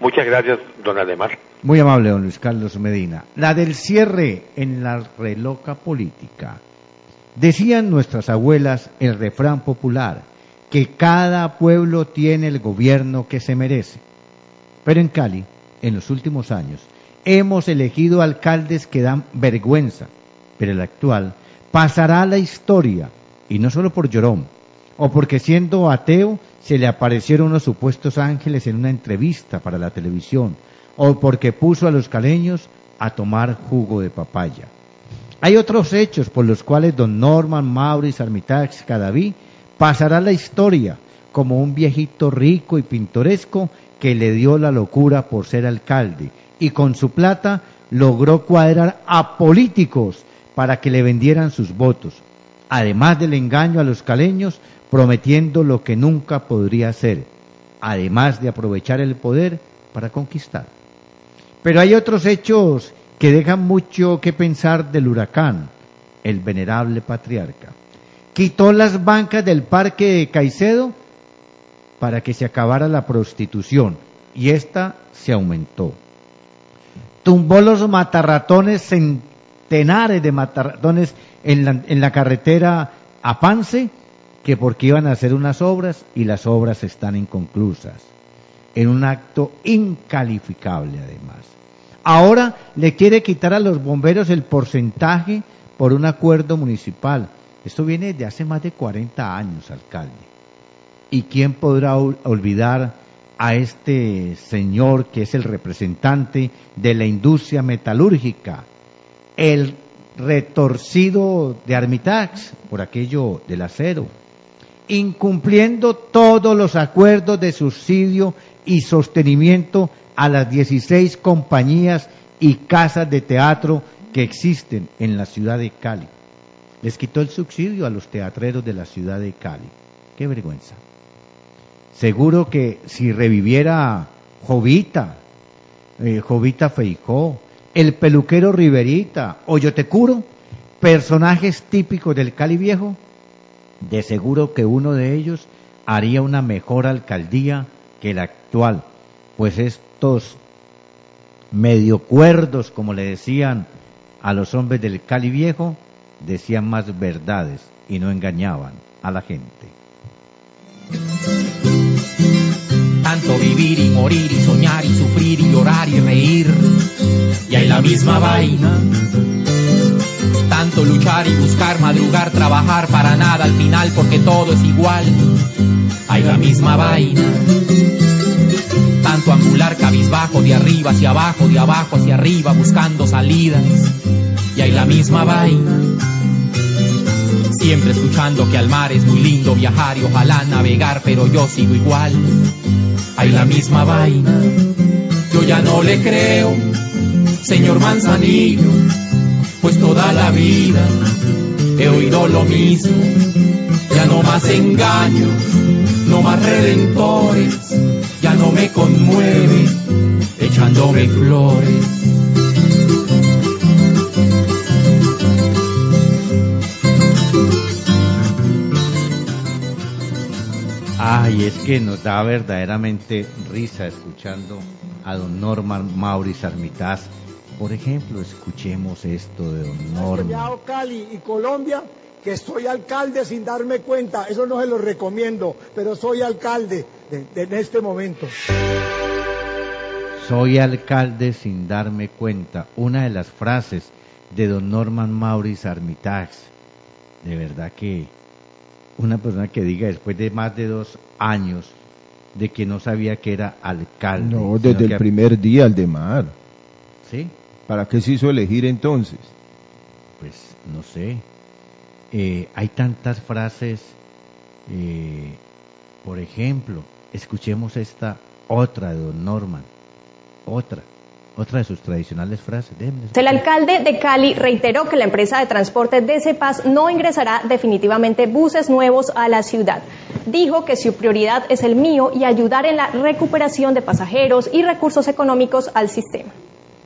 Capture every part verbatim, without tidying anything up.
Muchas gracias, don Ademar. Muy amable, don Luis Carlos Medina. La del cierre en la reloca política. Decían nuestras abuelas el refrán popular, que cada pueblo tiene el gobierno que se merece. Pero en Cali, en los últimos años, hemos elegido alcaldes que dan vergüenza, pero el actual pasará a la historia, y no solo por llorón, o porque siendo ateo se le aparecieron unos supuestos ángeles en una entrevista para la televisión, o porque puso a los caleños a tomar jugo de papaya. Hay otros hechos por los cuales don Norman Maurice Armitage Cadaví pasará a la historia como un viejito rico y pintoresco que le dio la locura por ser alcalde y con su plata logró cuadrar a políticos para que le vendieran sus votos, además del engaño a los caleños prometiendo lo que nunca podría hacer, además de aprovechar el poder para conquistar. Pero hay otros hechos que dejan mucho que pensar del huracán, el venerable patriarca. Quitó las bancas del parque de Caicedo para que se acabara la prostitución, y esta se aumentó. Tumbó los matarratones, centenares de matarratones en la, en la carretera a Pance, que porque iban a hacer unas obras y las obras están inconclusas, en un acto incalificable además. Ahora le quiere quitar a los bomberos el porcentaje por un acuerdo municipal. Esto viene de hace más de cuarenta años, alcalde. ¿Y quién podrá olvidar a este señor que es el representante de la industria metalúrgica, el retorcido de Armitage por aquello del acero, incumpliendo todos los acuerdos de subsidio y sostenimiento a las dieciséis compañías y casas de teatro que existen en la ciudad de Cali? Les quitó el subsidio a los teatreros de la ciudad de Cali. ¡Qué vergüenza! Seguro que si reviviera Jovita, eh, Jovita Feijó, el peluquero Riverita o Yotecuro, personajes típicos del Cali viejo, de seguro que uno de ellos haría una mejor alcaldía que la actual, pues estos medio cuerdos, como le decían a los hombres del Cali viejo, decían más verdades y no engañaban a la gente. Tanto vivir y morir y soñar y sufrir y llorar y reír, y hay la misma vaina. Tanto luchar y buscar, madrugar, trabajar para nada al final porque todo es igual, hay la misma vaina. Tanto ambular cabizbajo de arriba hacia abajo, de abajo hacia arriba buscando salidas, y hay la misma vaina. Siempre escuchando que al mar es muy lindo viajar y ojalá navegar, pero yo sigo igual, hay la misma vaina. Yo ya no le creo, señor Manzanillo, pues toda la vida he oído lo mismo. Ya no más engaños, no más redentores, ya no me conmueve echándome flores. Ay, es que nos da verdaderamente risa escuchando a don Norman Maurice Armitage. Por ejemplo, escuchemos esto de don Norman. He Cali y Colombia, que soy alcalde sin darme cuenta. Eso no se lo recomiendo, pero soy alcalde de, de, en este momento. Soy alcalde sin darme cuenta. Una de las frases de don Norman Maurice Armitage. De verdad que una persona que diga después de más de dos años de que no sabía que era alcalde. No, desde el que... primer día, Aldemar. ¿Sí? ¿Para qué se hizo elegir entonces? Pues no sé. Eh, hay tantas frases. Eh, por ejemplo, escuchemos esta otra de don Norman. Otra. Otra de sus tradicionales frases. El alcalde de Cali reiteró que la empresa de transporte D C Paz no ingresará definitivamente buses nuevos a la ciudad. Dijo que su prioridad es el mío y ayudar en la recuperación de pasajeros y recursos económicos al sistema.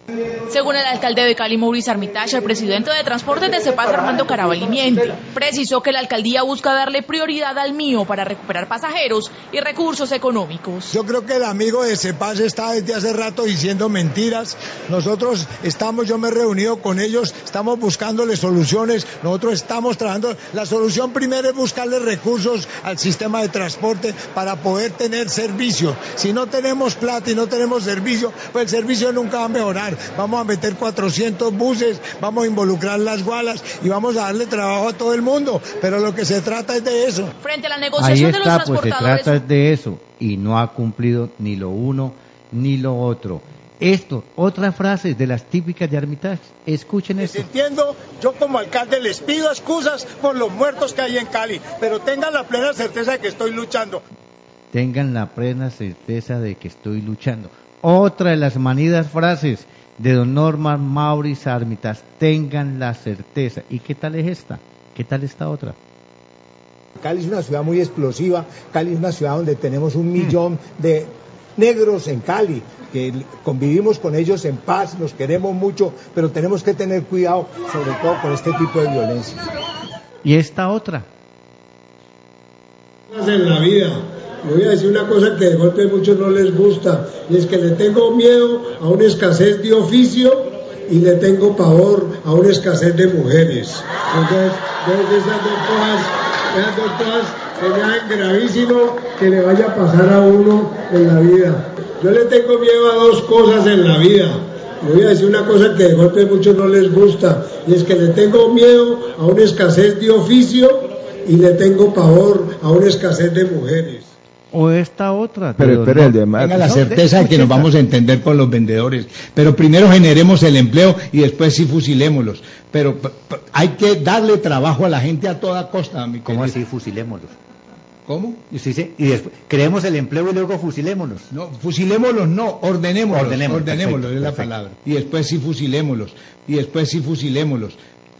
Según el alcalde de Cali, Mauricio Armitage, el presidente de Transportes de Cepaz, Armando Carabalí, precisó que la alcaldía busca darle prioridad al mío para recuperar pasajeros y recursos económicos. Yo creo que el amigo de Cepaz está desde hace rato diciendo mentiras. Nosotros estamos, yo me he reunido con ellos, estamos buscándole soluciones, nosotros estamos trabajando. La solución primero es buscarle recursos al sistema de transporte para poder tener servicio. Si no tenemos plata y no tenemos servicio, pues el servicio nunca va a mejorar. Vamos a meter cuatrocientos buses, vamos a involucrar las gualas y vamos a darle trabajo a todo el mundo, pero lo que se trata es de eso. Frente a la negociación Ahí de está, los transportadores... Pues se trata de eso, y no ha cumplido ni lo uno ni lo otro. Esto, otras frases de las típicas de Armitage, escuchen esto. Entiendo, yo como alcalde les pido excusas por los muertos que hay en Cali, pero tengan la plena certeza de que estoy luchando. Tengan la plena certeza de que estoy luchando. Otra de las manidas frases de don Norman Maurice Armitage, tengan la certeza. ¿Y qué tal es esta? ¿Qué tal esta otra? Cali es una ciudad muy explosiva, Cali es una ciudad donde tenemos un millón mm. de negros en Cali, que convivimos con ellos en paz, nos queremos mucho, pero tenemos que tener cuidado, sobre todo con este tipo de violencia. ¿Y esta otra? En la vida. Le voy a decir una cosa que de golpe a muchos no les gusta, y es que le tengo miedo a una escasez de oficio y le tengo pavor a una escasez de mujeres. Entonces, desde esas dos cosas, esas dos cosas serían gravísimo que le vaya a pasar a uno en la vida. Yo le tengo miedo a dos cosas en la vida. Le voy a decir una cosa que de golpe a muchos no les gusta, y es que le tengo miedo a una escasez de oficio y le tengo pavor a una escasez de mujeres. O esta otra. Pero espera, el de más. Tenga la certeza de que nos vamos a entender con los vendedores. Pero primero generemos el empleo y después sí fusilémoslos. Pero p- p- hay que darle trabajo a la gente a toda costa, mi ¿Cómo querido. así fusilémoslos? ¿Cómo? Y, usted dice, y después, creemos el empleo y luego fusilémoslos. No, fusilémoslos no, ordenémoslos. Ordenemos, ordenémoslos perfecto, es la perfecto. palabra. Y después sí fusilémoslos. Y después sí fusilémoslos.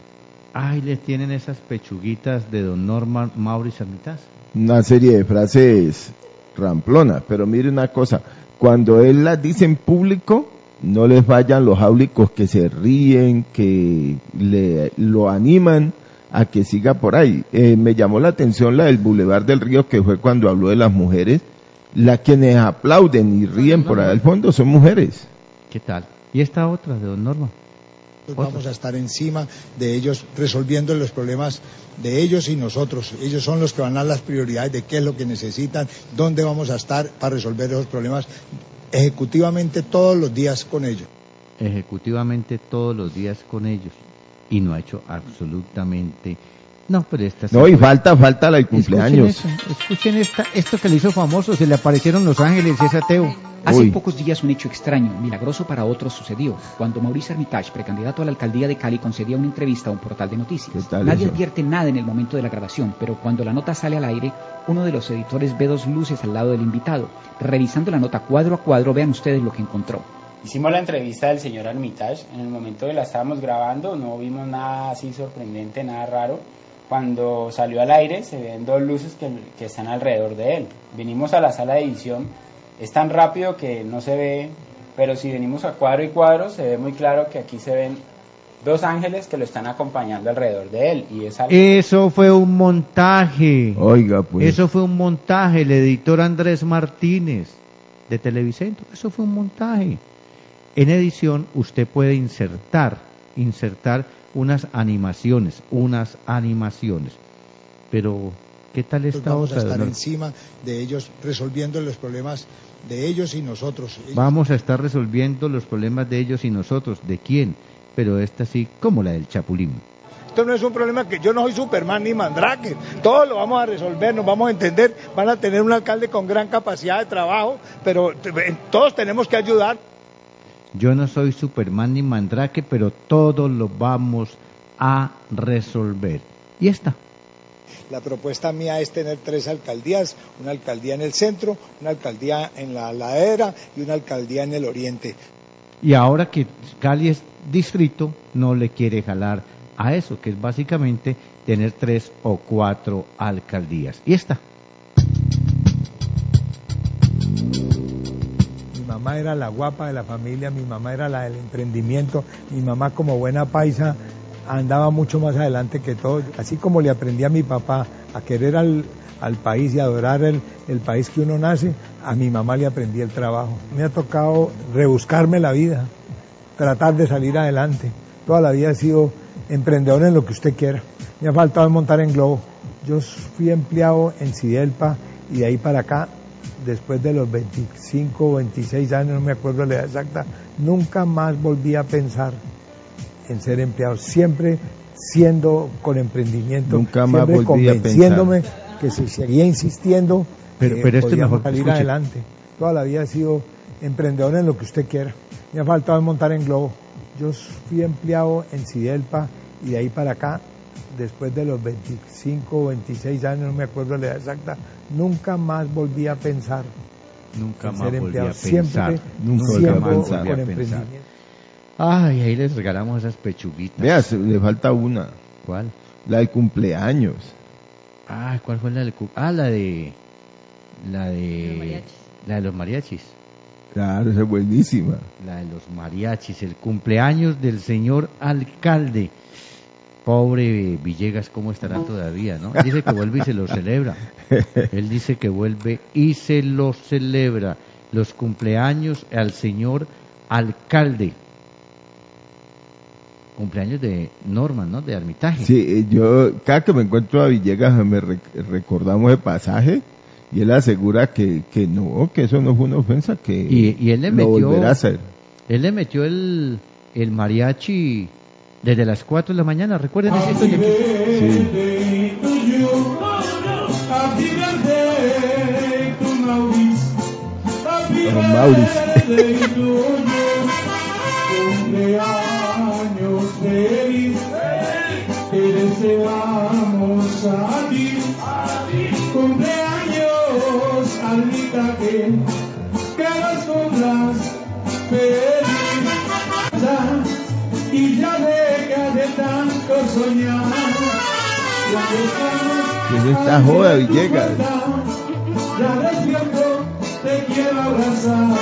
Ay, les tienen esas pechuguitas de don Norman Maurice Armitage. Una serie de frases ramplonas, pero mire una cosa, cuando él las dice en público, no les vayan los áulicos que se ríen, que le lo animan a que siga por ahí. Eh, me llamó la atención la del Boulevard del Río, que fue cuando habló de las mujeres. Las quienes aplauden y ríen por ahí al fondo son mujeres. ¿Qué tal? ¿Y esta otra de don Norman? Vamos a estar encima de ellos, resolviendo los problemas de ellos y nosotros. Ellos son los que van a dar las prioridades de qué es lo que necesitan, dónde vamos a estar para resolver esos problemas ejecutivamente todos los días con ellos. Ejecutivamente todos los días con ellos. Y no ha hecho absolutamente... No, pero esta... No, sí y fue... falta, falta la del cumpleaños. Escuchen, eso, escuchen esta, esto que le hizo famoso, se le aparecieron los ángeles y es ateo. Hace Uy. pocos días un hecho extraño, milagroso para otros, sucedió cuando Mauricio Armitage, precandidato a la alcaldía de Cali, concedía una entrevista a un portal de noticias. ¿Qué tal Nadie eso? advierte nada en el momento de la grabación, pero cuando la nota sale al aire, uno de los editores ve dos luces al lado del invitado. Revisando la nota cuadro a cuadro, vean ustedes lo que encontró. Hicimos la entrevista del señor Armitage, en el momento que la estábamos grabando no vimos nada así sorprendente, nada raro. Cuando salió al aire se ven dos luces que, que están alrededor de él. Venimos a la sala de edición, es tan rápido que no se ve, pero si venimos a cuadro y cuadro se ve muy claro que aquí se ven dos ángeles que lo están acompañando alrededor de él. Y es algo... Eso fue un montaje. Oiga, pues. Eso fue un montaje, el editor Andrés Martínez de Televicentro. Eso fue un montaje. En edición usted puede insertar, insertar unas animaciones, unas animaciones. Pero, ¿qué tal esta Vamos otra? a estar ¿no? encima de ellos, resolviendo los problemas de ellos y nosotros. Ellos... Vamos a estar resolviendo los problemas de ellos y nosotros. ¿De quién? Pero esta sí, como la del Chapulín. Esto no es un problema que yo no soy Superman ni Mandrake, todo lo vamos a resolver, nos vamos a entender, van a tener un alcalde con gran capacidad de trabajo, pero todos tenemos que ayudar. Yo no soy Superman ni Mandrake, pero todo lo vamos a resolver. Y esta. La propuesta mía es tener tres alcaldías, una alcaldía en el centro, una alcaldía en la ladera y una alcaldía en el oriente. Y ahora que Cali es distrito, no le quiere jalar a eso, que es básicamente tener tres o cuatro alcaldías. Y esta. mamá era la guapa de la familia, mi mamá era la del emprendimiento, mi mamá como buena paisa andaba mucho más adelante que todo. Así como le aprendí a mi papá a querer al, al país y adorar el, el país que uno nace, a mi mamá le aprendí el trabajo. Me ha tocado rebuscarme la vida, tratar de salir adelante. Toda la vida he sido emprendedor en lo que usted quiera. Me ha faltado montar en globo. Yo fui empleado en Cidelpa y de ahí para acá, después de los veinticinco o veintiséis años, no me acuerdo la edad exacta, nunca más volví a pensar en ser empleado, siempre siendo con emprendimiento, nunca más siempre volví convenciéndome a pensar. que si seguía insistiendo, pero, eh, pero esto es mejor salir escuche. adelante. Toda la vida he sido emprendedor en lo que usted quiera. Me ha faltado montar en globo. Yo fui empleado en Cidelpa y de ahí para acá, después de los veinticinco o veintiséis años, no me acuerdo la edad exacta, nunca más volví a pensar. Nunca en más ser volví a empleado. pensar. Siempre, Nunca siempre más volví a con pensar. emprendimiento. Ay, ahí les regalamos esas pechuguitas. Vea, se- le falta una. ¿Cuál? La de cumpleaños. Ah, ¿cuál fue la de cu- Ah, la de la de Los mariachis. la de los mariachis. Claro, esa es buenísima. La de los mariachis, el cumpleaños del señor alcalde. Pobre Villegas, ¿cómo estará todavía, no? Dice que vuelve y se lo celebra. Él dice que vuelve y se lo celebra. Los cumpleaños al señor alcalde. Cumpleaños de Norman, ¿no? De Armitaje. Sí, eh, yo cada que me encuentro a Villegas me rec- recordamos el pasaje y él asegura que, que no, que eso no fue una ofensa, que Y, y él le lo metió, volverá a hacer. él le metió el, el mariachi desde las cuatro de la mañana, ¿recuerdan esa historia? Sí. Don Maurice. Cumpleaños feliz, te deseamos a ti. Cumpleaños, Almita, que, que los cumplas feliz. Y ya deja de tanto soñar. Ya ¿Qué es esta joda, Villegas? Ya despierto, te quiero abrazar.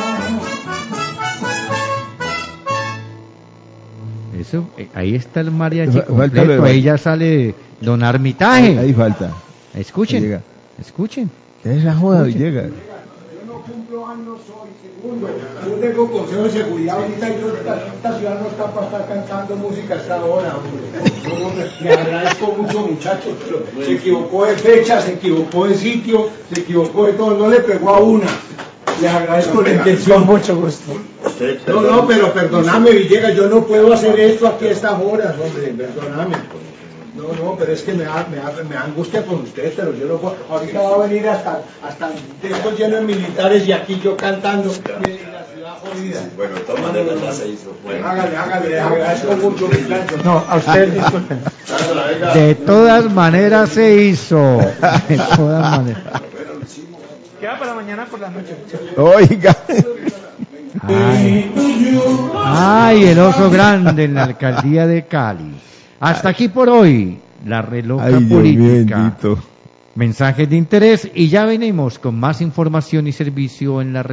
Eso, eh, ahí está el mariachi Fa- falta lo completo, de- ahí ya sale Don Armitaje. Ahí, ahí falta. Escuchen, Llega. escuchen. ¿Qué es la joda, Escuchen. Villegas? Yo no cumplo años hoy, segundo. Yo tengo consejo de seguridad ahorita y yo, esta, esta ciudad no está para estar cantando música hasta ahora, hombre. Yo, hombre, le agradezco mucho, muchachos, pero se equivocó de fecha, se equivocó de sitio, se equivocó de todo, no le pegó a una. Les agradezco la intención. Mucho gusto. No, no, pero perdóname, Villegas, yo no puedo hacer esto aquí a estas horas, hombre, perdóname. No, no, pero es que me da, me da, me da angustia con ustedes, pero yo no puedo. Ahorita va a venir hasta, hasta de estos llenos de militares y aquí yo cantando y la ciudad jodida. Bueno, de todas maneras ya se hizo. Bueno. Hágale, hágale, les agradezco mucho, muchachos. No, a usted, disculpen. De todas maneras se hizo. De todas maneras. Queda para mañana por la noche. Oiga. Ay, ay, el oso grande en la alcaldía de Cali. Hasta aquí por hoy, la reloja Ay, Dios mío, política. bendito. Mensajes de interés y ya venimos con más información y servicio en la red.